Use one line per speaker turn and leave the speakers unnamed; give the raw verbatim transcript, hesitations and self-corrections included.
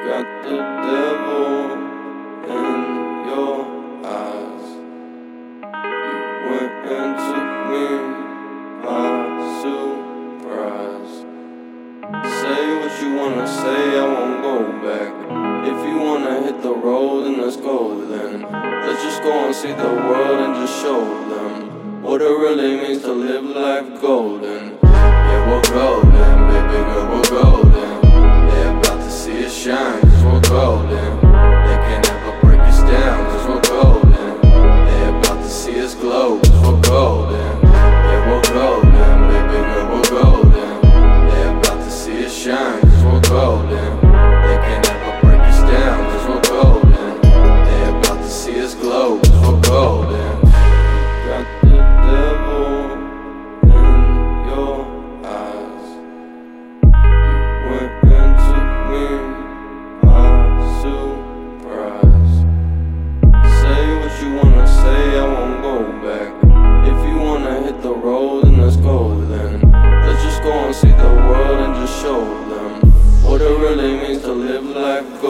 got the devil in your eyes. You went and took me by surprise. Say what you wanna say, I won't go back. If you wanna hit the road, then let's go then. Let's just go and see the world and just show them what it really means to live life golden. Yeah, we're golden, baby girl, we're golden. They're about to see us shine, cause we're golden. They can't ever break us down, cause we're golden. They're about to see us glow, cause we're golden. Yeah, we're golden, baby girl, we're golden. They're about to see us shine, cause we're golden. They can't ever break us down, cause we're golden. They're about to see us glow, cause we're golden. Got the devil in your eyes. You went and took me by surprise. Say what you wanna say, I won't go back. If you wanna hit the road, then let's go then. Let's just go and see the world and just show them what it really means to live life golden.